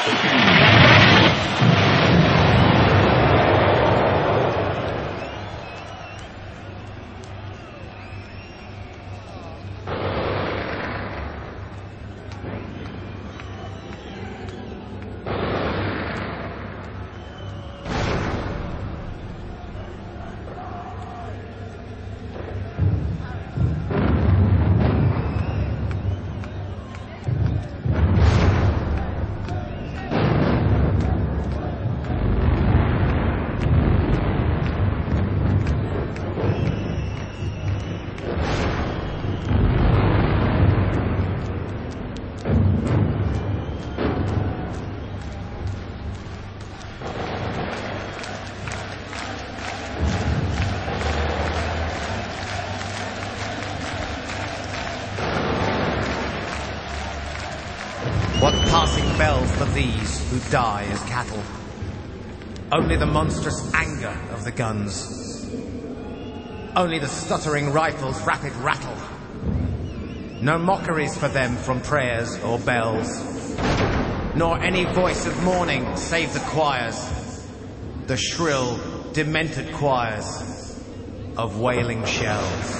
What passing bells for these who die as cattle? Only the monstrous anger of the guns. Only the stuttering rifles' rapid rattle. No mockeries for them from prayers or bells, nor any voice of mourning save the choirs, the shrill, demented choirs of wailing shells.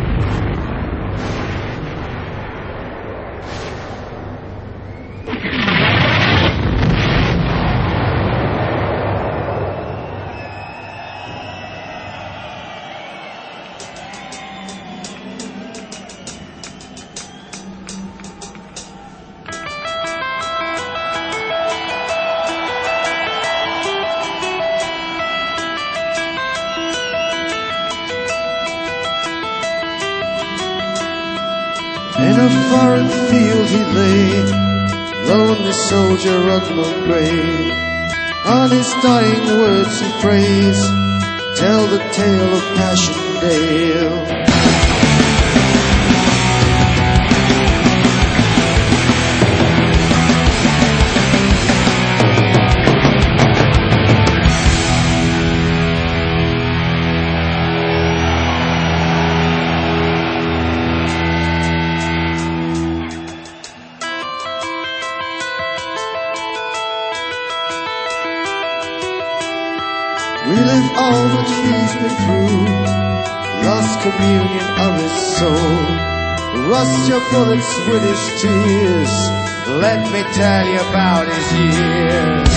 In a foreign field he lay, lonely soldier Rugmore grey. On his dying words he prays, tell the tale of Passchendaele. We live all that he's been through, lost communion of his soul. Rust your bullets with his tears, let me tell you about his years.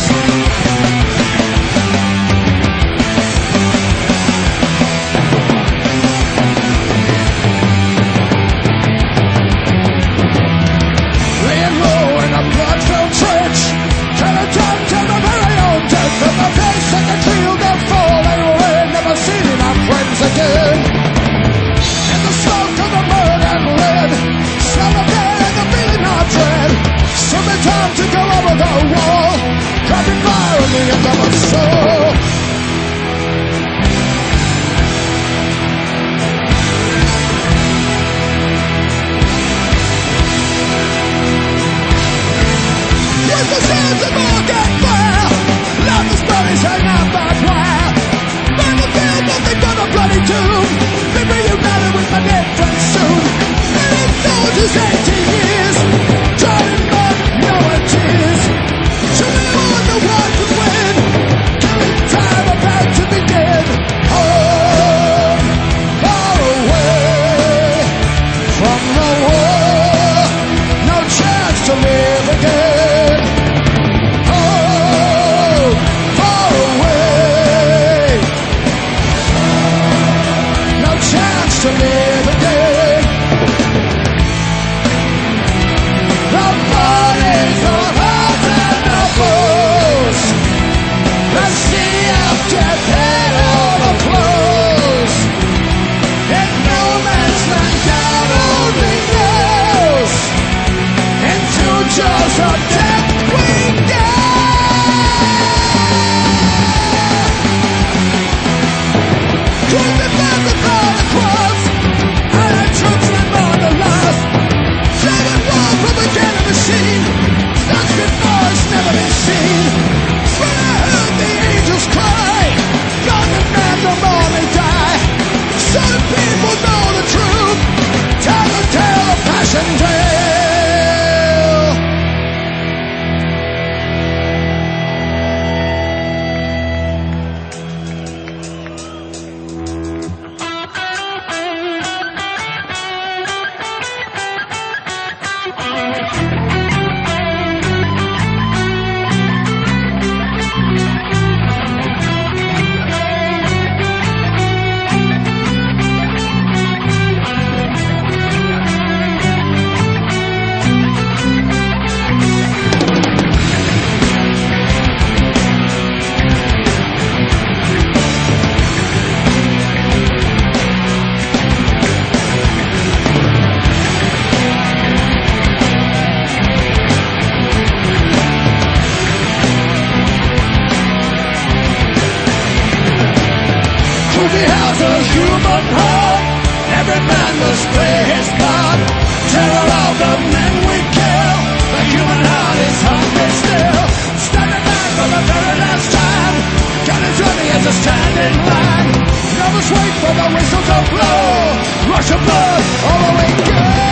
Laying low in a blood-filled trench, trying to talk to the very own death from the face like a shield of falling rain. Never seeing our friends again. In the smoke of the mud and lead, smell of dead and the feeling of dread. Something time to go over the wall, dropping fire on the end of a soul. With the sounds of all that fire, love the stories hang out barbed wire. By the field, nothing but a bloody tomb. Be reunited with my dead friends soon. And in soldiers 18 years, trying but no one tears. Showing on the one to win, killing time about to begin. Home, far away from the war, no chance to live again. To live again. The bodies of hearts and the foes, the sea of death had overflows. In no man's land God only knows. Into jaws of death we go. Driven by the blood across, troops on the last, driven wall from a dead machine, such before it's never been seen. When I heard the angels cry, young and man no more may die. Some people know the truth, tell the tale of Passchendaele. She has a human heart. Every man must play his part. Terror of the men we kill. The human heart is hungry still. Standing back for the very last time. Gun is ready as a standing line. Never wait for the whistle to blow. Rush of blood all the way go.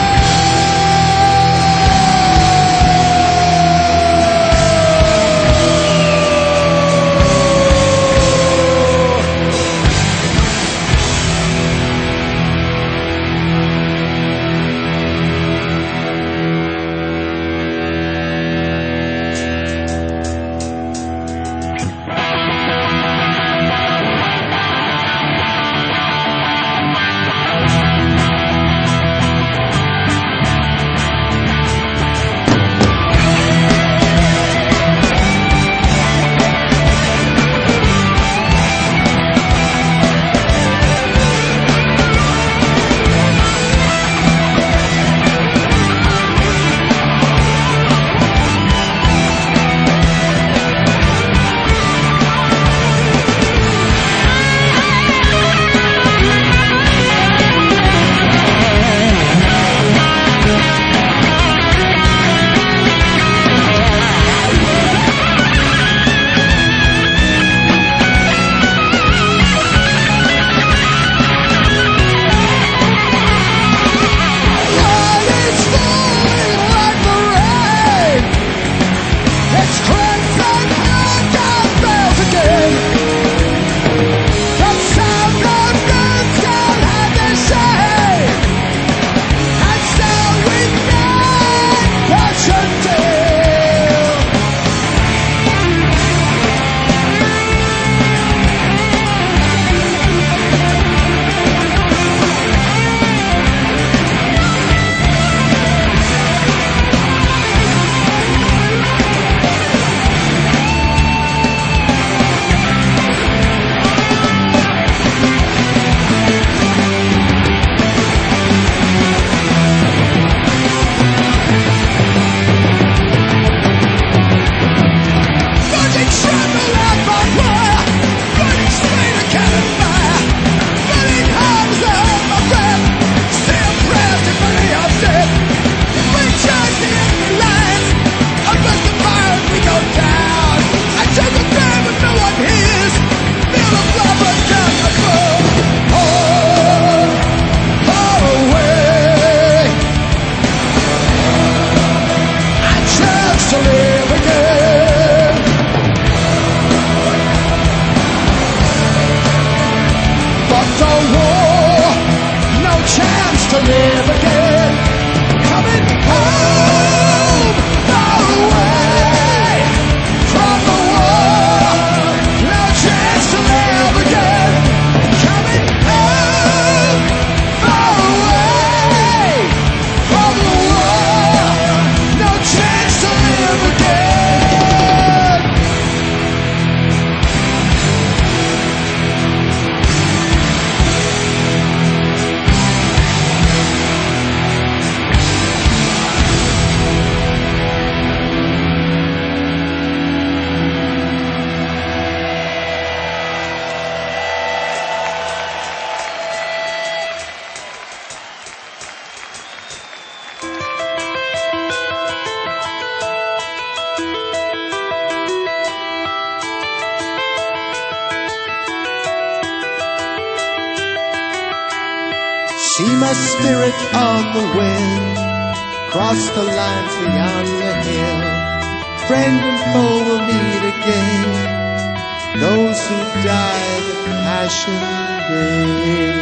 See my spirit on the wind, cross the line beyond the hill. Friend and foe will meet again, those who died of passion day.